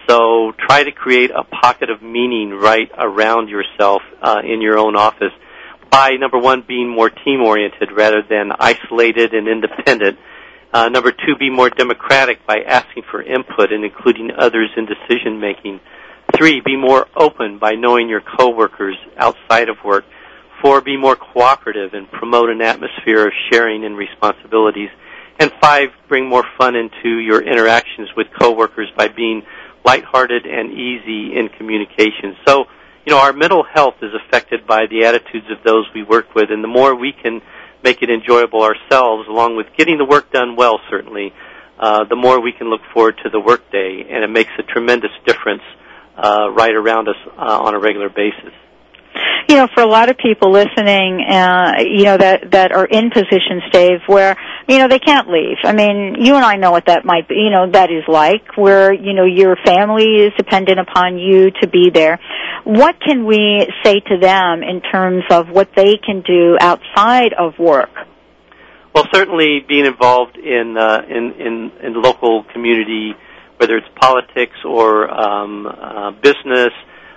So try to create a pocket of meaning right around yourself uh, in your own office by, number one, being more team-oriented rather than isolated and independent. Uh, number two, be more democratic by asking for input and including others in decision-making. Three, be more open by knowing your coworkers outside of work. Four, be more cooperative and promote an atmosphere of sharing and responsibilities. And five, bring more fun into your interactions with coworkers by being lighthearted and easy in communication. So, you know, our mental health is affected by the attitudes of those we work with, and the more we can make it enjoyable ourselves, along with getting the work done well, certainly, uh, the more we can look forward to the workday, and it makes a tremendous difference uh, right around us uh, on a regular basis. You know, for a lot of people listening, uh, you know, that, that are in positions, Dave, where, you know, they can't leave. I mean, you and I know what that might be, you know, that is like, where, you know, your family is dependent upon you to be there. What can we say to them in terms of what they can do outside of work? Well, certainly being involved in, uh, in, in, in local community whether it's politics or um, uh, business,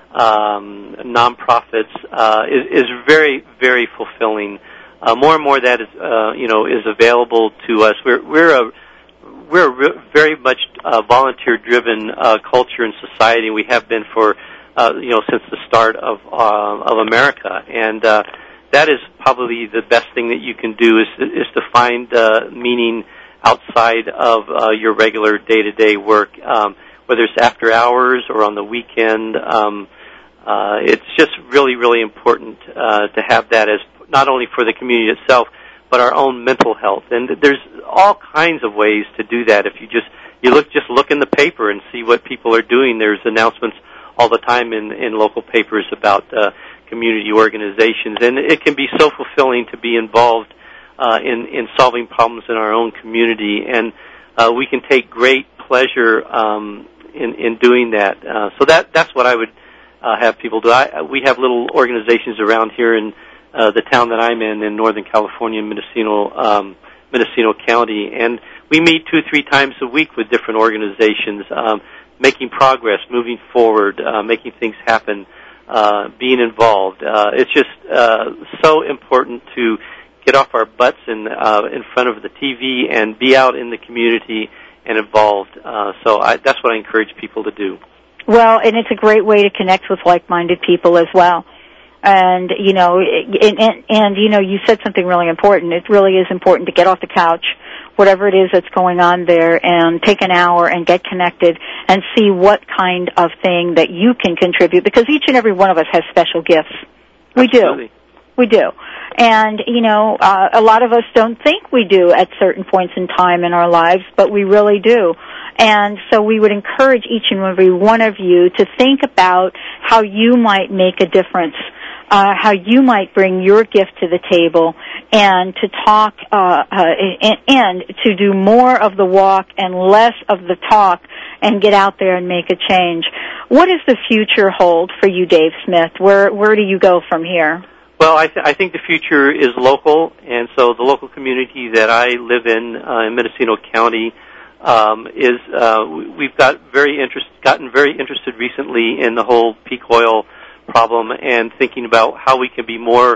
um, nonprofits, uh, is, is very, very fulfilling. Uh, more and more that is, uh, you know, is available to us. We're we're a we're a re- very much uh, volunteer-driven uh, culture and society. We have been for uh, you know since the start of uh, of America, and uh, that is probably the best thing that you can do is is to find uh, meaning outside of uh, your regular day-to-day work, um, whether it's after hours or on the weekend. Um, uh, it's just really, really important uh, to have that as not only for the community itself, but our own mental health. And there's all kinds of ways to do that. If you just you look just look in the paper and see what people are doing. There's announcements all the time in, in local papers about uh, community organizations, and it can be so fulfilling to be involved uh, in in solving problems in our own community, and uh, we can take great pleasure um, in in doing that. Uh, so that that's what I would uh, have people do. I, we have little organizations around here in uh, the town that I'm in in Northern California, Mendocino, um, Mendocino County, and we meet two, three times a week with different organizations, um, making progress, moving forward, uh, making things happen, uh, being involved. Uh, it's just uh, so important to get off our butts in uh, in front of the T V and be out in the community and involved. Uh, so I, that's what I encourage people to do. Well, and it's a great way to connect with like-minded people as well. And, you know, and, and, and, you know, you said something really important. It really is important to get off the couch, whatever it is that's going on there, and take an hour and get connected and see what kind of thing that you can contribute, because each and every one of us has special gifts. We Absolutely. do. We do. And, you know, uh, a lot of us don't think we do at certain points in time in our lives, but we really do. And so we would encourage each and every one of you to think about how you might make a difference, uh, how you might bring your gift to the table, and to talk, uh, uh, and, and to do more of the walk and less of the talk, and get out there and make a change. What does the future hold for you, Dave Smith? Where where do you go from here? Well, I, th- I think the future is local, and so the local community that I live in, uh, in Mendocino County, um, is uh, we've got very interest, gotten very interested recently in the whole peak oil problem, and thinking about how we can be more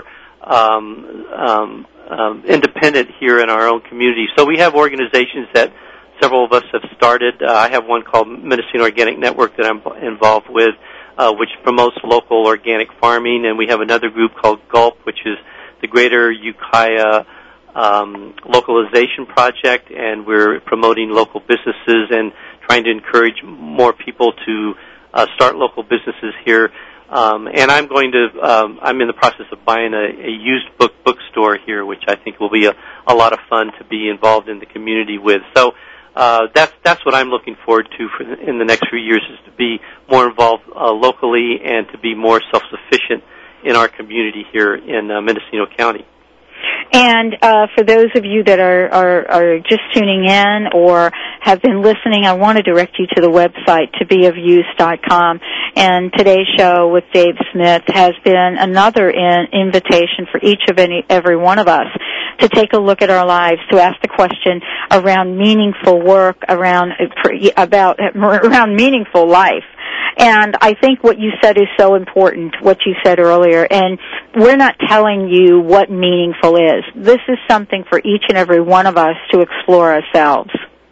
um, um, um, independent here in our own community. So we have organizations that several of us have started. Uh, I have one called Mendocino Organic Network that I'm involved with, Uh, which promotes local organic farming, and we have another group called GULP, which is the Greater Ukiah um, Localization Project, and we're promoting local businesses and trying to encourage more people to uh, start local businesses here. Um, and I'm going to, um, I'm in the process of buying a, a used book bookstore here, which I think will be a, a lot of fun to be involved in the community with. So. Uh, that's that's what I'm looking forward to for the, in the next few years, is to be more involved uh, locally and to be more self-sufficient in our community here in uh, Mendocino County. And uh, for those of you that are, are, are just tuning in or have been listening, I want to direct you to the website, to be of use dot com. And today's show with Dave Smith has been another in, invitation for each of any, every one of us to take a look at our lives, to ask the question around meaningful work, around about around meaningful life. And I think what you said is so important, what you said earlier. And we're not telling you what meaningful is. This is something for each and every one of us to explore ourselves.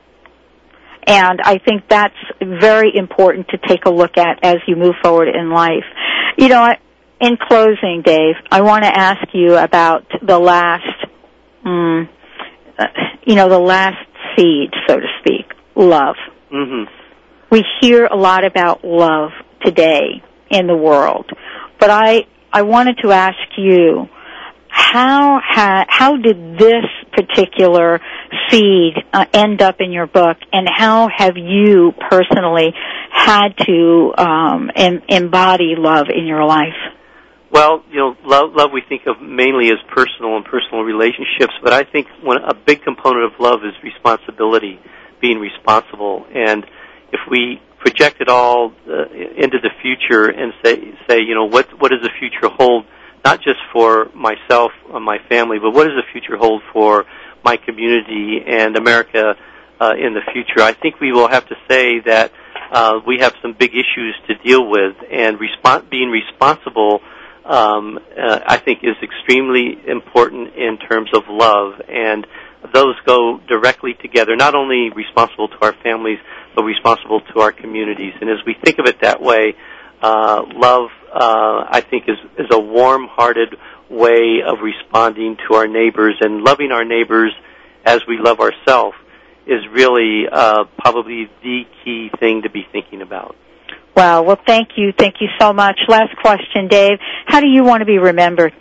And I think that's very important to take a look at as you move forward in life. You know, in closing, Dave, I want to ask you about the last, mm, uh, you know, the last seed, so to speak, love. Mm-hmm. We hear a lot about love today in the world, but I I wanted to ask you, how ha, how did this particular seed uh, end up in your book, and how have you personally had to um, em, embody love in your life? Well, you know, love, love we think of mainly as personal and personal relationships, but I think one, a big component of love is responsibility, being responsible. And if we project it all uh, into the future and say, say, you know, what what does the future hold, not just for myself or my family, but what does the future hold for my community and America uh, in the future. I think we will have to say that uh, we have some big issues to deal with, and respons- being responsible, um, uh, I think, is extremely important in terms of love, and those go directly together, not only responsible to our families, but responsible to our communities. And as we think of it that way, uh, love, uh, I think, is, is a warm-hearted way of responding to our neighbors, and loving our neighbors as we love ourselves is really uh, probably the key thing to be thinking about. Wow. Well, thank you. Thank you so much. Last question, Dave. How do you want to be remembered?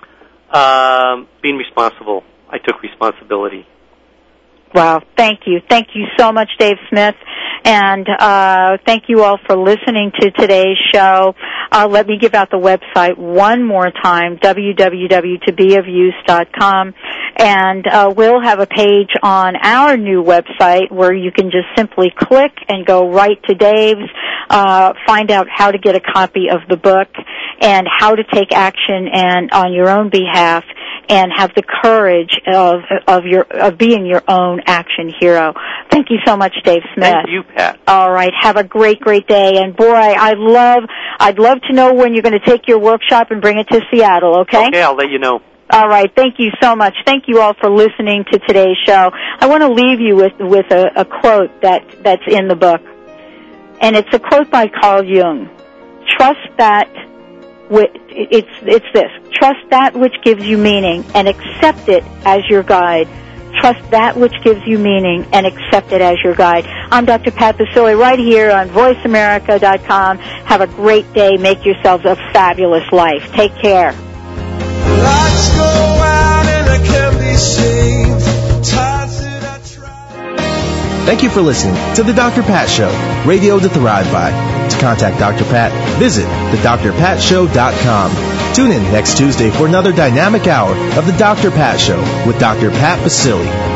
Um, being responsible. I took responsibility. Wow. Thank you. Thank you so much, Dave Smith. And uh, thank you all for listening to today's show. Uh, let me give out the website one more time, w w w dot to be of use dot com. And uh, we'll have a page on our new website where you can just simply click and go right to Dave's, uh, find out how to get a copy of the book and how to take action and on your own behalf and have the courage of of your of being your own action hero. Thank you so much, Dave Smith. Thank you, Pat. All right, have a great, great day. And boy, I love I'd love to know when you're going to take your workshop and bring it to Seattle. Okay? Okay, I'll let you know. All right, thank you so much. Thank you all for listening to today's show. I want to leave you with with a, a quote that that's in the book, and it's a quote by Carl Jung. Trust that. It's it's this. Trust that which gives you meaning and accept it as your guide. Trust that which gives you meaning and accept it as your guide. I'm Doctor Pat Baccili right here on voice america dot com. Have a great day. Make yourselves a fabulous life. Take care. Lights go out and I can't be saved. Times that I try. Thank you for listening to The Doctor Pat Show, radio to thrive by. To contact Doctor Pat, visit the dr pat show dot com. Tune in next Tuesday for another dynamic hour of The Doctor Pat Show with Doctor Pat Baccili.